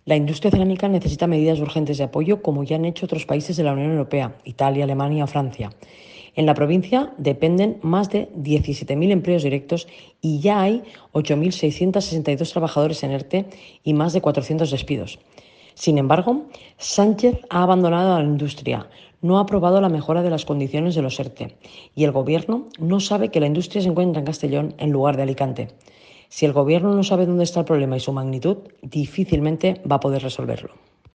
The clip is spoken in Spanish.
La industria cerámica necesita medidas urgentes de apoyo, como ya han hecho otros países de la Unión Europea, Italia, Alemania o Francia. En la provincia dependen más de 17.000 empleos directos y ya hay 8.662 trabajadores en ERTE y más de 400 despidos. Sin embargo, Sánchez ha abandonado a la industria, no ha aprobado la mejora de las condiciones de los ERTE y el Gobierno no sabe que la industria se encuentra en Castellón en lugar de Alicante. Si el Gobierno no sabe dónde está el problema y su magnitud, difícilmente va a poder resolverlo.